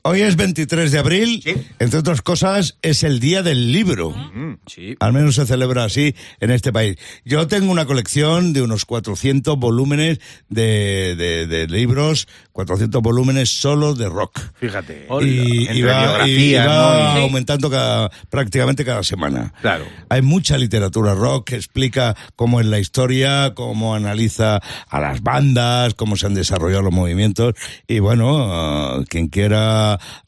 Hoy es 23 de abril, sí. Entre otras cosas, es el Día del Libro. Sí. Al menos se celebra así en este país. Yo tengo una colección de unos 400 volúmenes de libros, 400 volúmenes solo de rock. Fíjate. Y va aumentando prácticamente cada semana. Claro. Hay mucha literatura rock que explica cómo es la historia, cómo analiza a las bandas, cómo se han desarrollado los movimientos. Y bueno, quien quiera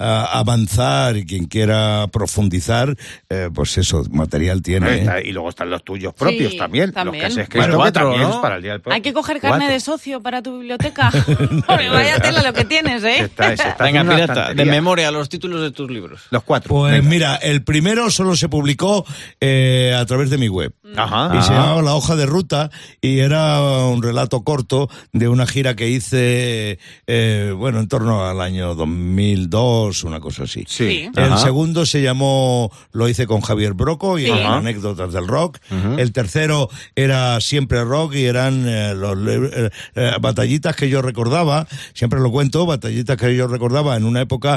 avanzar y quien quiera profundizar, pues eso, material tiene. Y luego están los tuyos propios también. Los que has escrito, bueno, cuatro, también ¿no? Es para el Día del Poeta. Hay que coger carne de socio para tu biblioteca. Vaya tela lo que tienes, ¿eh? Venga, pirata, de memoria los títulos de tus libros. Los 4. Pues venga. Mira, el primero solo se publicó a través de mi web. Ajá. Y se llamaba La hoja de ruta y era un relato corto de una gira que hice, en torno al año 2002, una cosa así. Sí. El segundo se llamó Lo hice con Javier Broco y eran anécdotas del rock. El tercero era Siempre Rock y eran batallitas que yo recordaba, siempre lo cuento, batallitas que yo recordaba en una época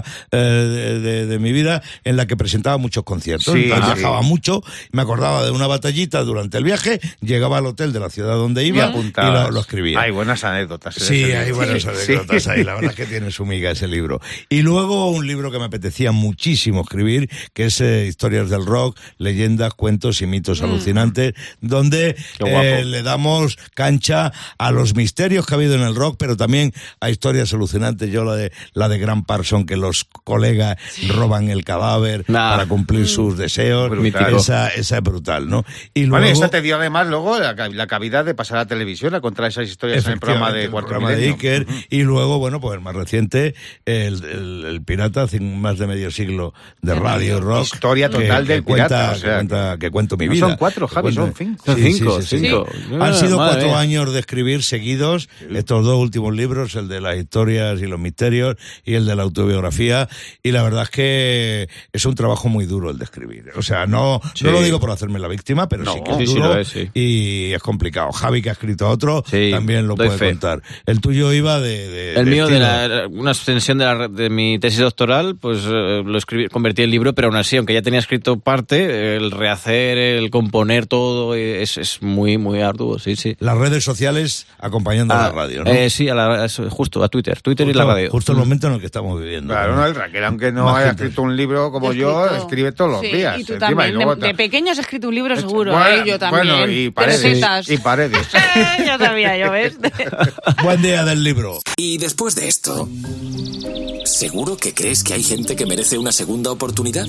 de mi vida en la que presentaba muchos conciertos. Viajaba mucho, me acordaba de una batallita durante el viaje, llegaba al hotel de la ciudad donde iba y lo escribía. Hay buenas anécdotas. Sí, hay buenas anécdotas ahí, la verdad es que tiene su miga ese libro. Y luego un libro que me apetecía muchísimo escribir, que es Historias del Rock, leyendas, cuentos y mitos alucinantes, donde le damos cancha a los misterios que ha habido en el rock, pero también a historias alucinantes. Yo la de Grant Parsons, que los colegas roban el cadáver para cumplir sus deseos. Esa es brutal, ¿no? Y luego, bueno, esa te dio además luego la cavidad de pasar a la televisión a contar esas historias en el programa de Cuarto Milenio. Iker, y luego, bueno, pues el más reciente, el Pirata, hace más de medio siglo de radio rock. Historia total del Pirata. Que cuento mi vida. No son 4, Javi, son 5. Son 5. Han sido 4 años de escribir seguidos, estos 2 últimos libros, el de las historias y los misterios y el de la autobiografía, y la verdad es que es un trabajo muy duro el de escribir. O sea, no lo digo por hacerme la víctima, pero sí que es duro y es complicado. Javi, que ha escrito otro, también lo puede contar. El tuyo iba el mío de una extensión de mi tesis doctoral, pues lo escribí, convertí en libro, pero aún así, aunque ya tenía escrito parte, el rehacer, el componer todo es muy, muy arduo, sí. Las redes sociales acompañando a la radio, ¿no? Sí, justo a Twitter y la radio. Justo el momento en el que estamos viviendo. Claro, el Raquel, aunque no haya escrito un libro como yo, escribe todos los días. Y tú también, de pequeño has escrito un libro seguro, yo también. Bueno, y Paredes. Yo sabía, yo ves. Buen día del libro. Y después de esto, ¿seguro que crees que hay gente que merece una segunda oportunidad?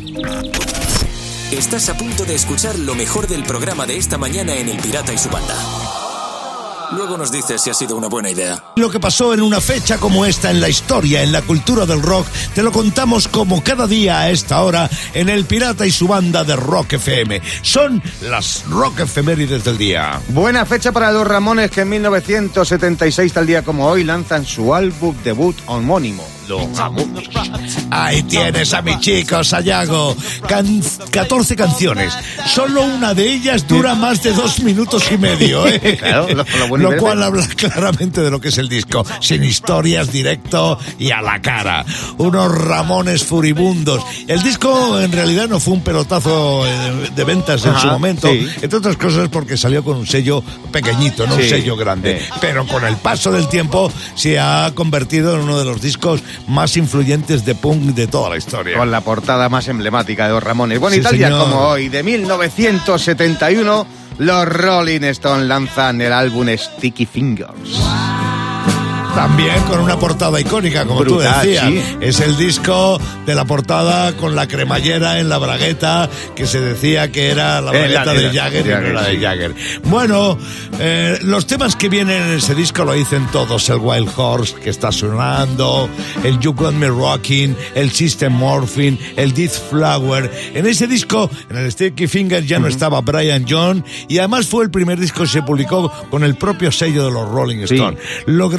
Estás a punto de escuchar lo mejor del programa de esta mañana en El Pirata y su Banda. Luego nos dices si ha sido una buena idea. Lo que pasó en una fecha como esta en la historia, en la cultura del rock, te lo contamos como cada día a esta hora en El Pirata y su Banda de Rock FM. Son las rock efemérides del día. Buena fecha para los Ramones, que en 1976, tal día como hoy, lanzan su álbum debut homónimo, Los Ramones. Ahí tienes a mi chico Sayago. 14 canciones. Solo una de ellas dura más de 2 minutos y medio, ¿eh? Claro, lo cual habla claramente de lo que es el disco. Sin historias, directo y a la cara. Unos Ramones furibundos. El disco en realidad no fue un pelotazo de ventas en su momento, entre otras cosas porque salió con un sello pequeñito, no un sello grande. Pero con el paso del tiempo se ha convertido en uno de los discos más influyentes de punk de toda la historia. Con la portada más emblemática de los Ramones. Bueno, y tal día como hoy, de 1971... los Rolling Stones lanzan el álbum Sticky Fingers. También con una portada icónica, como brutal, tú decías. Es el disco de la portada con la cremallera en la bragueta, que se decía que era la bragueta de Jagger y no era de Jagger. Bueno, los temas que vienen en ese disco lo dicen todos. El Wild Horse, que está sonando, el You Got Me Rocking, el System Morphine, el Death Flower. En ese disco, en el Sticky Fingers, ya no estaba Brian Jones, y además fue el primer disco que se publicó con el propio sello de los Rolling Stones. Lo grabaron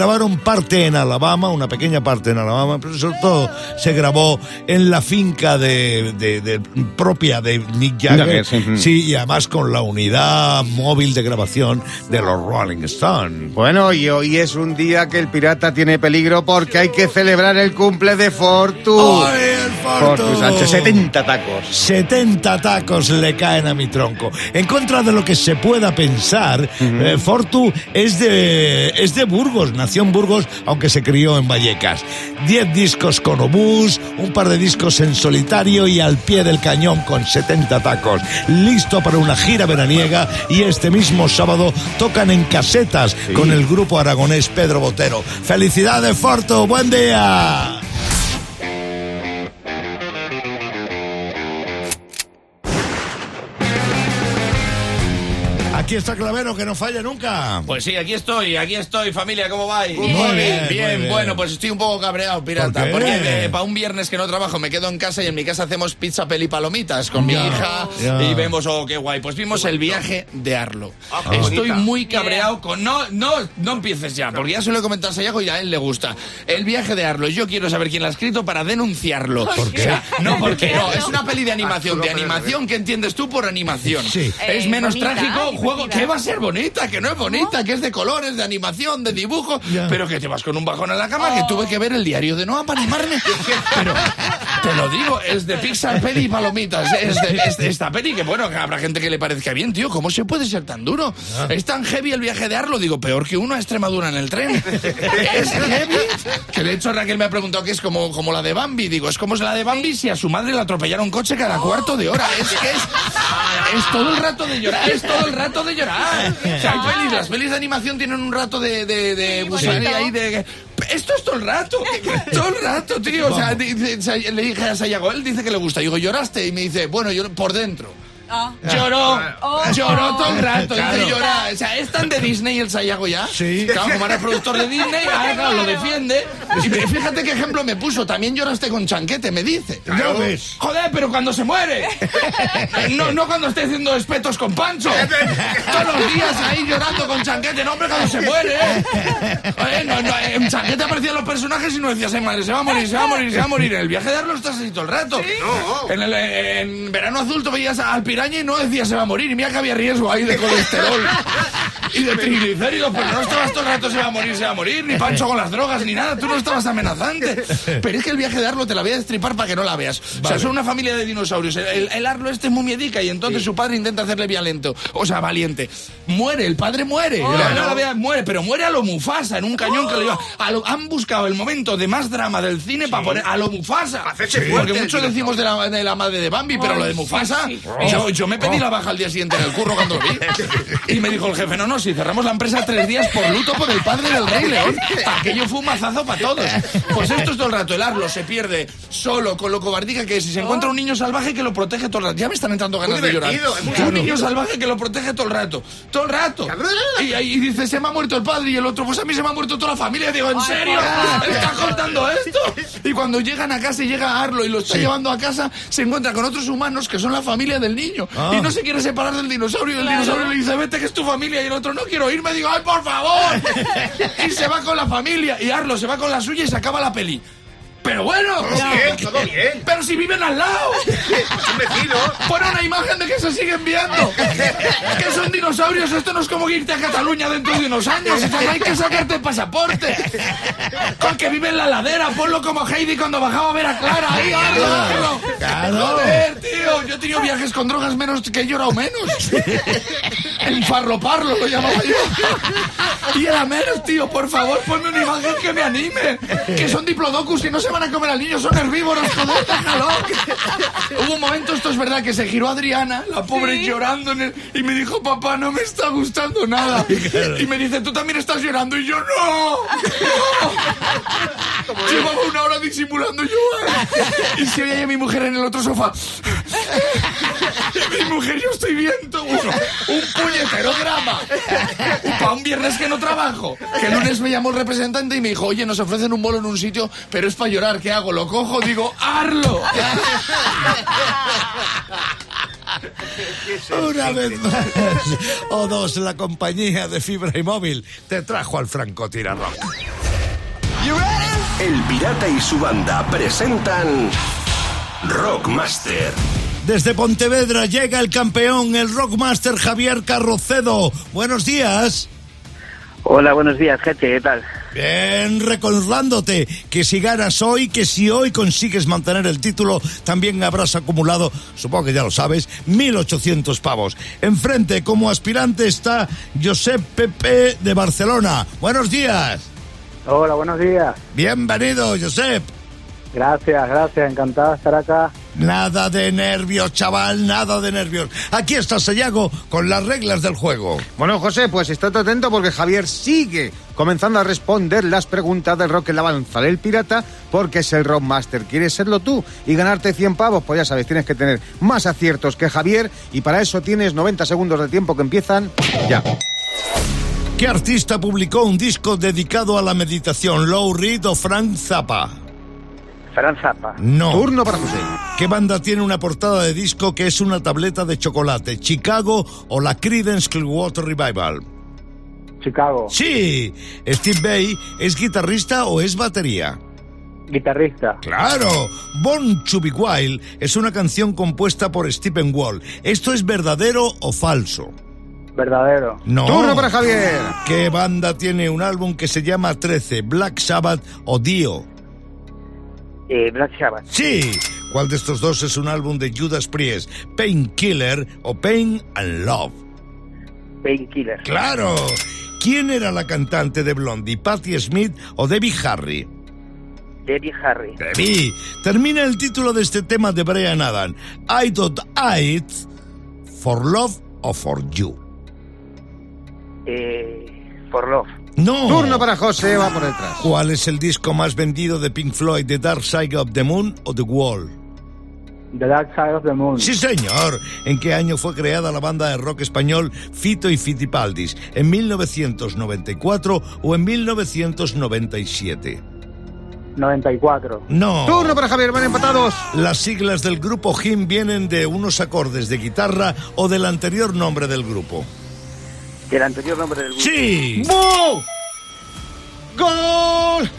parte en Alabama, una pequeña parte en Alabama, pero sobre todo se grabó en la finca propia de Mick Jagger, sí, y además con la unidad móvil de grabación de los Rolling Stones. Bueno, y hoy es un día que el pirata tiene peligro porque hay que celebrar el cumple de Fortu. ¡Ay, el Fortu! Fortu Sánchez, 70 tacos. 70 tacos le caen a mi tronco. En contra de lo que se pueda pensar, Fortu es de Burgos, nació en Burgos, aunque se crió en Vallecas. 10 discos con obús, un par de discos en solitario y al pie del cañón con 70 tacos. Listo para una gira veraniega y este mismo sábado tocan en Casetas con el grupo aragonés Pedro Botero. ¡Felicidades, Fortu! ¡Buen día! Aquí está Clavero, que no falla nunca. Pues sí, aquí estoy, familia, ¿cómo vais? Muy bien. Bien, bueno, pues estoy un poco cabreado, pirata, porque para un viernes que no trabajo me quedo en casa y en mi casa hacemos pizza, peli, palomitas con mi hija y vemos, qué guay, pues vimos El viaje de Arlo. Estoy muy cabreado con... No empieces ya, porque ya se lo he comentado a Sayago y a él le gusta. El viaje de Arlo, yo quiero saber quién lo ha escrito para denunciarlo. ¿Por qué? O sea, porque es una peli de animación, ¿qué entiendes tú por animación? Sí. Es menos bonita, trágico, juego, divertida. que va a ser bonita, que no es bonita, que es de colores, de animación, de dibujo, pero que te vas con un bajón a la cama, que tuve que ver el diario de Noah para animarme. Pero te lo digo, es de Pixar, peli y palomitas. Es de esta peli que, bueno, que habrá gente que le parezca bien, tío. ¿Cómo se puede ser tan duro? Es tan heavy el viaje de Arlo, digo, peor que uno a Extremadura en el tren. Es heavy. Que de hecho Raquel me ha preguntado que es como la de Bambi. Digo, es como la de Bambi si a su madre le atropellara un coche cada cuarto de hora. Es todo el rato de llorar, es todo el rato de llorar. O sea, las pelis de animación tienen un rato de gusanería ahí de... Esto es todo el rato, tío. O sea, le dije a Sayago, él dice que le gusta. Digo, ¿lloraste? Y me dice, bueno, yo por dentro. Lloró todo el rato, dice llorar. O sea, ¿es tan de Disney el Sayago ya? Sí. Claro, como era productor de Disney, claro, lo defiende. Y fíjate qué ejemplo me puso. También lloraste con Chanquete, me dice. Ya ves. Joder, pero cuando se muere. No cuando esté haciendo espetos con Pancho. Todos los días ahí llorando con Chanquete. No, hombre, cuando se muere. En Chanquete aparecían los personajes y no decías, madre, se va a morir. En el viaje de Arlo estás así todo el rato. ¿Sí? No. En Verano Azul tú veías al piraña y no decía se va a morir. Y mira que había riesgo ahí de colesterol y de triglicéridos, pero no estabas todo el rato se va a morir, ni Pancho con las drogas, ni nada. Tú no estabas amenazante. Pero es que el viaje de Arlo te la voy a destripar para que no la veas. Vale. O sea, son una familia de dinosaurios. El Arlo este es muy miedica y entonces su padre intenta hacerle valiente. Muere, el padre muere. Muere, pero muere a lo Mufasa en un cañón que lo lleva. Han buscado el momento de más drama del cine para poner a lo Mufasa. Porque muchos decimos de la madre de Bambi, pero lo de Mufasa... Yo me pedí la baja al día siguiente en el curro cuando lo vi. Y me dijo el jefe, no, si cerramos la empresa 3 días por luto por el padre del Rey León. Aquello fue un mazazo para todos. Pues esto es todo el rato. El Arlo se pierde solo con lo cobardica que es. Si se encuentra un niño salvaje que lo protege todo el rato. Ya me están entrando ganas de llorar. Un niño salvaje que lo protege todo el rato. Todo el rato. Y dice, se me ha muerto el padre. Y el otro, pues a mí se me ha muerto toda la familia. Y digo, ¿en serio? ¿Estás contando esto? Y cuando llegan a casa y llega Arlo y lo está llevando a casa, se encuentra con otros humanos que son la familia del niño. Y no se quiere separar del dinosaurio. Y el dinosaurio le dice, vete que es tu familia. Y el otro, no quiero irme. Digo, ¡ay, por favor! Y se va con la familia. Y Arlo se va con la suya y se acaba la peli. Pero bueno, todo bien. Pero si viven al lado. Son vecinos. Pon una imagen de que se siguen viendo. Que son dinosaurios. Esto no es como irte a Cataluña dentro de unos años. O sea, no hay que sacarte el pasaporte. Con que vive en la ladera. Ponlo como Heidi cuando bajaba a ver a Clara. Ahí, Arlo. Claro. Joder, tío. Yo he tenido viajes con drogas menos que he llorado menos. En Farloparlo lo llamaba yo. Y era menos, tío. Por favor, ponme una imagen que me anime. Que son diplodocus y no se van a comer al niño, son herbívoros, joder, déjalo. Hubo un momento, esto es verdad, que se giró Adriana, la pobre, llorando y me dijo, papá, no me está gustando nada. Y me dice, tú también estás llorando. Y yo, no. Llevaba 1 hora disimulando llorar. Y se oye a mi mujer en el otro sofá. Mi mujer, yo estoy viendo un puñetero drama para un viernes que no trabajo. Que el lunes me llamó el representante y me dijo, oye, nos ofrecen un bolo en un sitio, pero es para llorar. ¿Qué hago? ¿Lo cojo? Digo, ¡Arlo! Una vez más, O2, la compañía de fibra y móvil, te trajo al francotirador. El Pirata y su banda presentan Rockmaster. Desde Pontevedra llega el campeón, el Rockmaster Javier Carrocedo. Buenos días. Hola, buenos días, gente, ¿qué tal? Bien, recordándote que si ganas hoy, que si hoy consigues mantener el título, también habrás acumulado, supongo que ya lo sabes, 1.800 pavos. Enfrente, como aspirante, está Josep Pepe de Barcelona. Buenos días. Hola, buenos días. Bienvenido, Josep. Gracias, encantado de estar acá. Nada de nervios, chaval, nada de nervios. Aquí está Sayago con las reglas del juego. Bueno, José, pues estate atento porque Javier sigue comenzando a responder las preguntas del rock en la avanza del pirata, porque es el Rockmaster. ¿Quieres serlo tú y ganarte 100 pavos? Pues ya sabes, tienes que tener más aciertos que Javier y para eso tienes 90 segundos de tiempo que empiezan ya. ¿Qué artista publicó un disco dedicado a la meditación? ¿Lou Reed o Frank Zappa? Frank Zappa. No. Turno para José. ¿Qué banda tiene una portada de disco que es una tableta de chocolate? ¿Chicago o la Creedence Clearwater Revival? Chicago. Sí. ¿Steve Vai es guitarrista o es batería? Guitarrista. ¡Claro! Born to Be Wild es una canción compuesta por Stephen Wall. ¿Esto es verdadero o falso? Verdadero. No. Turno para Javier. ¿Qué banda tiene un álbum que se llama 13? ¿Black Sabbath o Dio? Black Sabbath. Sí. ¿Cuál de estos dos es un álbum de Judas Priest? ¿Painkiller o Pain and Love? Painkiller. ¡Claro! ¿Quién era la cantante de Blondie? ¿Patti Smith o Debbie Harry? Debbie Harry. Debbie. Termina el título de este tema de Bryan Adams. I don't it for love or for you. For Love. No. Turno para José, va por detrás. ¿Cuál es el disco más vendido de Pink Floyd? ¿The Dark Side of the Moon o The Wall? The Dark Side of the Moon. Sí, señor. ¿En qué año fue creada la banda de rock español Fito y Fitipaldis? ¿En 1994 o en 1997? 94. No. Turno para Javier, van empatados. ¿Las siglas del grupo Him vienen de unos acordes de guitarra o del anterior nombre del grupo? Del anterior nombre del grupo. Sí. ¡Bú! ¡Gol!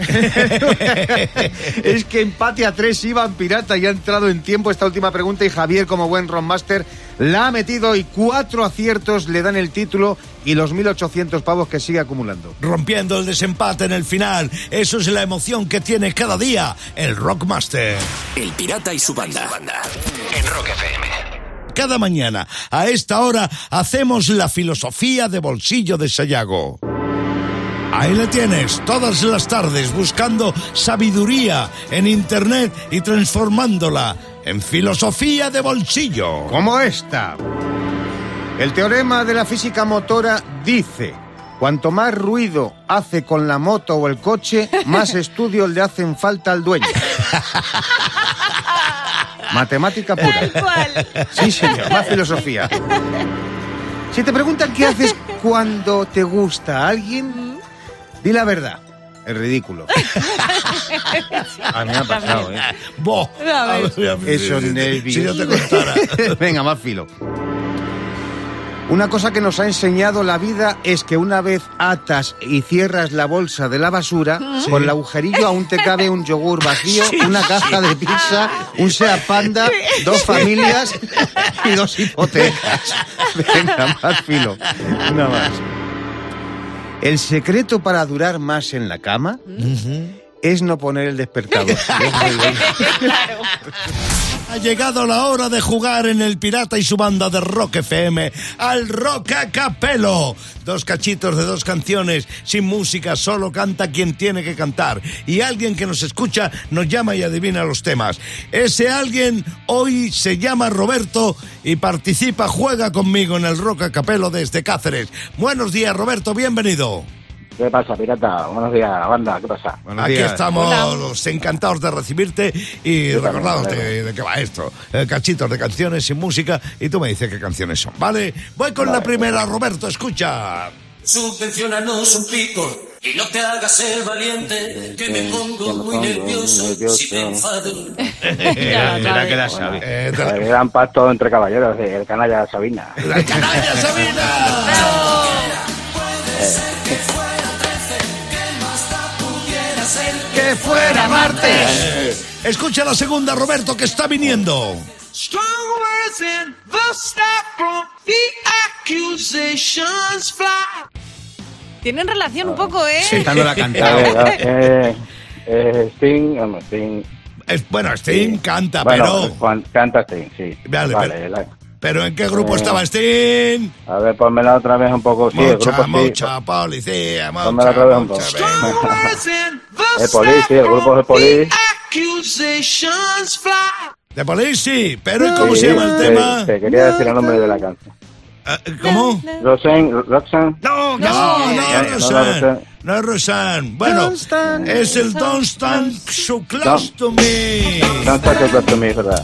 Es que empate a 3 Iván Pirata y ha entrado en tiempo esta última pregunta y Javier, como buen Rockmaster, la ha metido y 4 aciertos le dan el título y los 1.800 pavos que sigue acumulando. Rompiendo el desempate en el final. Eso es la emoción que tiene cada día el Rockmaster. El Pirata y su banda. En Rock FM. Cada mañana, a esta hora, hacemos la filosofía de bolsillo de Sayago. Ahí le tienes, todas las tardes, buscando sabiduría en internet y transformándola en filosofía de bolsillo. Como esta. El teorema de la física motora dice: cuanto más ruido hace con la moto o el coche, más estudios le hacen falta al dueño. Matemática pura. Tal cual. Sí, señor, más filosofía. Si te preguntan qué haces cuando te gusta a alguien, di la verdad. Es ridículo. A mí me ha pasado, ¿eh? Esos nervios. Si yo te contara. Venga, más filo. Una cosa que nos ha enseñado la vida es que una vez atas y cierras la bolsa de la basura, Sí. con el agujerillo aún te cabe un yogur vacío, una caja de pizza, un Seat Panda, 2 familias y 2 hipotecas. Venga, más filo. Una más. El secreto para durar más en la cama es no poner el despertador. Claro. Ha llegado la hora de jugar en el Pirata y su banda de Rock FM al Rock a Capello. 2 cachitos de 2 canciones, sin música, solo canta quien tiene que cantar. Y alguien que nos escucha nos llama y adivina los temas. Ese alguien hoy se llama Roberto y participa, juega conmigo en el Rock a Capello desde Cáceres. Buenos días, Roberto, bienvenido. ¿Qué pasa, Pirata? Buenos días, banda, ¿qué pasa? Buenos Aquí días. estamos los encantados de recibirte y Yo también, recordándote claro. de qué va esto. Cachitos de canciones sin música y tú me dices qué canciones son, ¿vale? Voy con la primera, Roberto, escucha. Subvenciónanos un pico y no te hagas el valiente, que me pongo muy nervioso si me enfado. Mira que la sabe. El gran pacto entre caballeros, el canalla Sabina. ¡La canalla Sabina! Puede ser que fuera 13, que más da pudiera ser que fuera martes. Escucha la segunda, Roberto, que está viniendo. Strong words and the stop from the accusations fly. Tienen relación un poco, ¿eh? Sí, esta no la cantaba. Sting. Bueno, Sting canta, Bueno, pero... canta Sting, sí. Vale, Vale, pero ¿en qué grupo estaba Sting? a ver, pónmela otra vez un poco. Sí, el grupo sí. Mucha policía, Pónmela otra vez un poco. El Police, sí, el grupo es el Police. Accusations fly. De Police, sí, pero ¿y cómo Sí, se llama el tema? Te quería decir el nombre de la canción. ¿Cómo? Roxanne. No, Rosanne. No es Rosanne. Bueno, es el Don't Stand So Close to Me. Don't Stand So Close to Me, ¿verdad?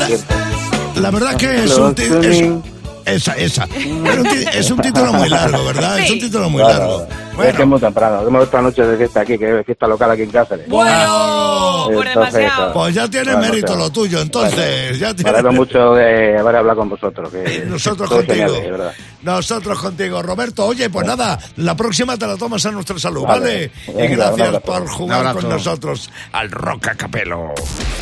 La verdad que es un título... Esa. Es un título muy largo, ¿verdad? Es un título muy largo. Bueno. Es que es muy temprano. Hemos esta noche de fiesta aquí, que es fiesta local aquí en Cáceres. Bueno, por demasiado. Pues ya tiene mérito lo tuyo, entonces. Ya me alegro mucho de haber hablado con vosotros. Nosotros contigo. Nosotros contigo, Roberto. Oye, pues nada, la próxima te la tomas a nuestra salud, ¿vale? Y gracias por jugar con nosotros al Rock a Capelo.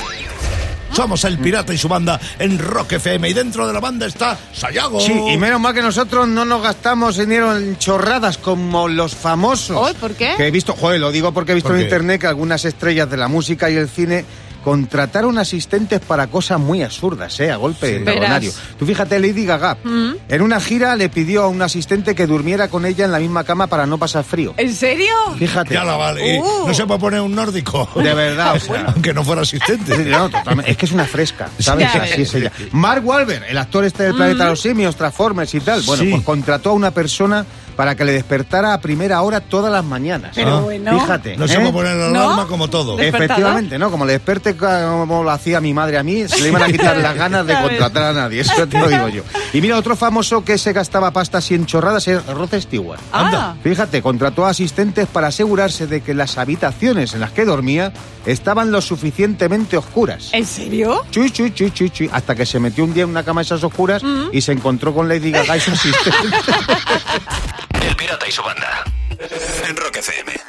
Somos el Pirata y su banda en Rock FM y dentro de la banda está Sayago. Sí, y menos mal que nosotros no nos gastamos dinero en chorradas como los famosos. ¿Oh, por qué? Que he visto, lo digo porque he visto en internet que algunas estrellas de la música y el cine contrataron asistentes para cosas muy absurdas, a golpe de talonario. Tú fíjate, Lady Gaga, en una gira le pidió a un asistente que durmiera con ella en la misma cama para no pasar frío. ¿En serio? Fíjate. Ya la vale. No se puede poner un nórdico. De verdad, o sea, aunque no fuera asistente. No, totalmente. Es que es una fresca, ¿sabes? Así es ella. Mark Wahlberg, el actor del Planeta de los Simios, Transformers y tal, bueno, pues contrató a una persona para que le despertara a primera hora todas las mañanas. Pero bueno. Fíjate. No se puede poner la alarma como todo. Efectivamente, ¿no? Como le desperte como lo hacía mi madre a mí, se le iban a quitar las ganas de contratar a nadie. Eso te lo digo yo. Y mira, otro famoso que se gastaba pasta así en chorradas es Rod Stewart. Anda. Fíjate, contrató a asistentes para asegurarse de que las habitaciones en las que dormía estaban lo suficientemente oscuras. ¿En serio? Chuy. Hasta que se metió un día en una cama de esas oscuras y se encontró con Lady Gaga y su asistente. El Pirata y su banda. En Rock FM.